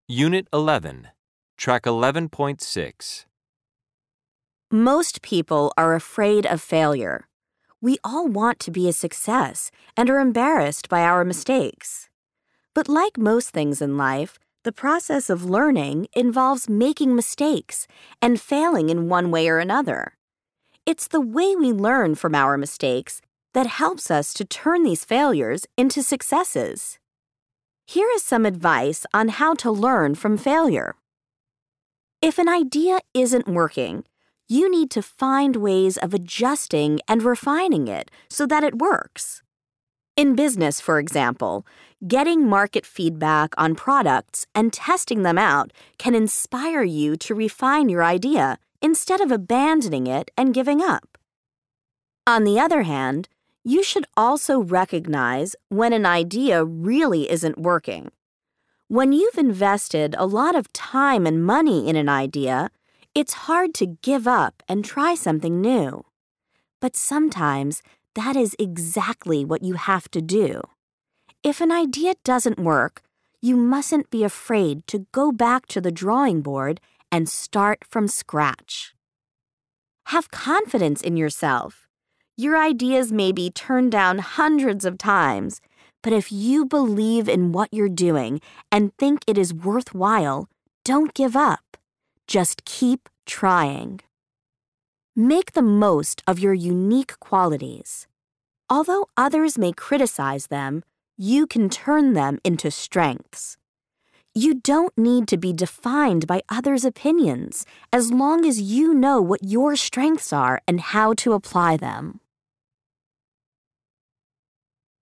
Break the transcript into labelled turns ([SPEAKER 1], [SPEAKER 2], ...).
[SPEAKER 1] Unit 11, Track 11.6.
[SPEAKER 2] Most people are afraid of failure. We all want to be a success and are embarrassed by our mistakes. But like most things in life, the process of learning involves making mistakes and failing in one way or another. It's the way we learn from our mistakes that helps us to turn these failures into successes. Here is some advice on how to learn from failure. If an idea isn't working, you need to find ways of adjusting and refining it so that it works. In business, for example, getting market feedback on products and testing them out can inspire you to refine your idea instead of abandoning it and giving up. On the other hand, you should also recognize when an idea really isn't working. When you've invested a lot of time and money in an idea, it's hard to give up and try something new. But sometimes that is exactly what you have to do. If an idea doesn't work, you mustn't be afraid to go back to the drawing board and start from scratch. Have confidence in yourself. Your ideas may be turned down hundreds of times, but if you believe in what you're doing and think it is worthwhile, don't give up. Just keep trying. Make the most of your unique qualities. Although others may criticize them, you can turn them into strengths. You don't need to be defined by others' opinions as long as you know what your strengths are and how to apply them.